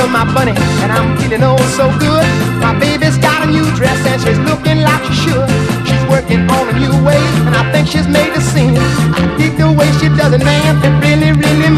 my bunny, and I'm feeling oh so good. My baby's got a new dress and she's looking like she should. She's working on a new way, and I think she's made a scene. I dig the way she does it, man. It really, really